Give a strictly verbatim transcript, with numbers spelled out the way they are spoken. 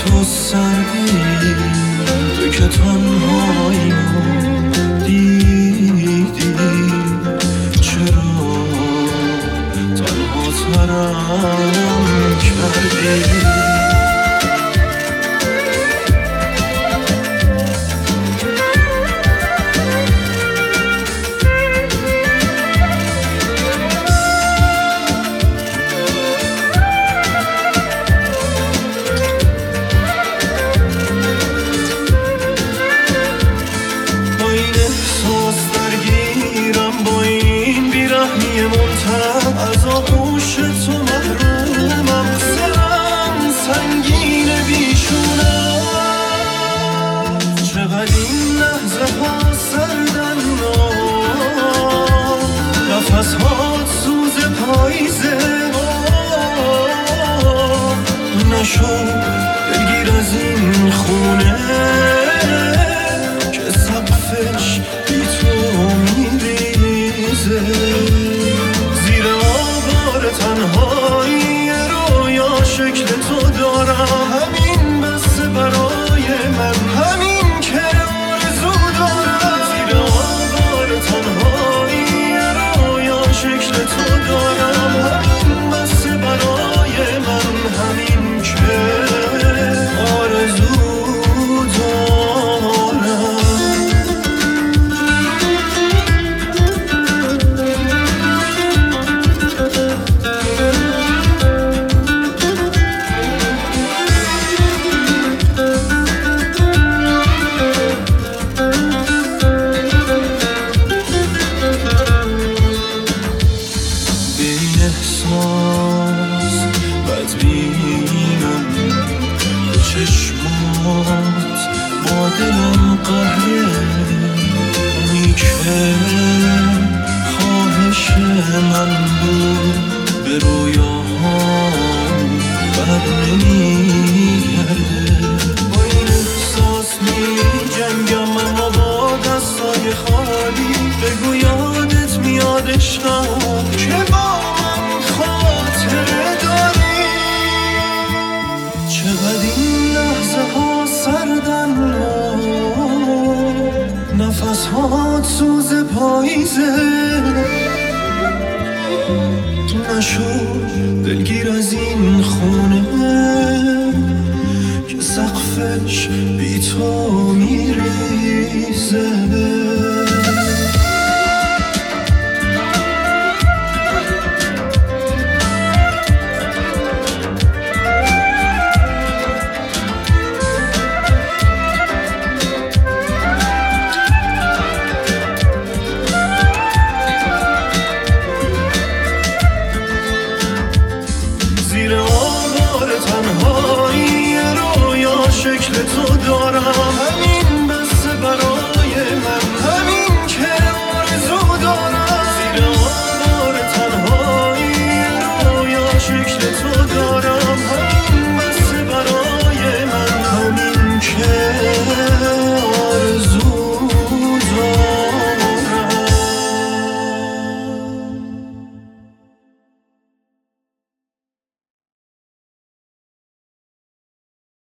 تو سردی تو که تنهایی رو دیدی، چرا تنها ترم کردی؟ از آغوش تو محرومم، سرم سنگین بیشونم، چقدر این لحظه ها سردن، نفس ها سوز پاییزه، نشو دلگیر از این خونه که سقفش بی تو میریزه، تنهایی رویا شکل تو دارم، همین بس برای من، همین که آرزو دارم، زیر آوار تنهایی رویا شکل تو دارم، همین بس برای من، همین که آرزو چشمات با دلم قهره، اونی که خواهش من بود به رویاهام بر نمیگرده، با این احساس می جنگم اما با دستای خالی، بگو یادت میاد عشقم که با من خاطره داری، چقدر این لحظه ها سردن، نفس ها سوز پاییزه، نشو دلگیر از این خونه که سقفش بی تو میریزه. تنهایی رویا شکل تو دارم،